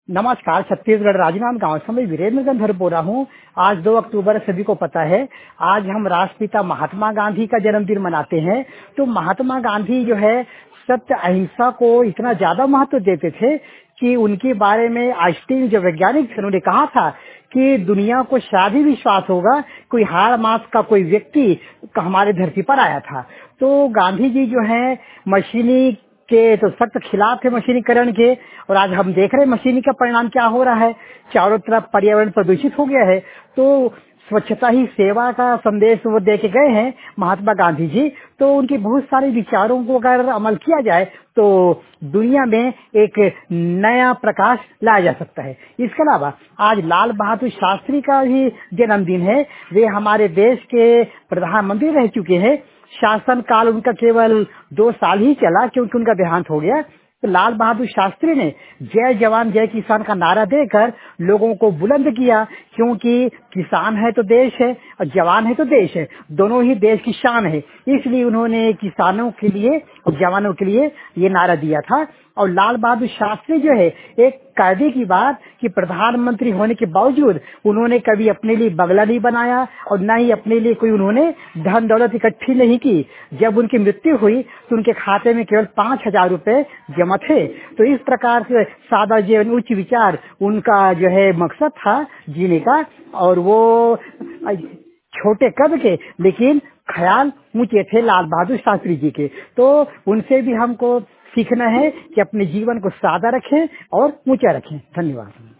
नमस्कार। छत्तीसगढ़ राजनांद गांव से मैं वीरेंद्र गंधर बोल रहा हूँ। आज 2 अक्टूबर सभी को पता है, आज हम राष्ट्रपिता महात्मा गांधी का जन्मदिन मनाते हैं। तो महात्मा गांधी जो है सत्य अहिंसा को इतना ज्यादा महत्व देते थे कि उनके बारे में आइंस्टीन जो वैज्ञानिक थे उन्होंने कहा था कि दुनिया को शायद ही विश्वास होगा कोई हाड़ मास का कोई व्यक्ति हमारे धरती पर आया था। तो गांधी जी जो है मशीनी के तो सख्त खिलाफ थे मशीनीकरण के, और आज हम देख रहे हैं मशीनी का परिणाम क्या हो रहा है। चारों तरफ पर्यावरण प्रदूषित हो गया है। तो स्वच्छता ही सेवा का संदेश वो दे के गए हैं महात्मा गांधी जी। तो उनके बहुत सारे विचारों को अगर अमल किया जाए तो दुनिया में एक नया प्रकाश लाया जा सकता है। इसके अलावा आज लाल बहादुर शास्त्री का भी जन्मदिन है। वे हमारे देश के प्रधानमंत्री रह चुके हैं। शासन काल उनका केवल 2 साल ही चला क्योंकि उनका देहांत हो गया। तो लाल बहादुर शास्त्री ने जय जवान जय किसान का नारा देकर लोगों को बुलंद किया, क्योंकि किसान है तो देश है और जवान है तो देश है, दोनों ही देश की शान है। इसलिए उन्होंने किसानों के लिए और जवानों के लिए ये नारा दिया था। और लाल बहादुर शास्त्री जो है एक कायदे की बात कि प्रधानमंत्री होने के बावजूद उन्होंने कभी अपने लिए बंगला नहीं बनाया और न ही अपने लिए कोई उन्होंने धन दौलत इकट्ठी नहीं की। जब उनकी मृत्यु हुई तो उनके खाते में केवल 5,000 रुपए जमा थे। तो इस प्रकार से सादा जीवन उच्च विचार उनका जो है मकसद था जीने का। और वो छोटे कद के लेकिन ख्याल ऊंचे थे लाल बहादुर शास्त्री जी के। तो उनसे भी हमको सीखना है कि अपने जीवन को सादा रखें और ऊंचा रखें। धन्यवाद।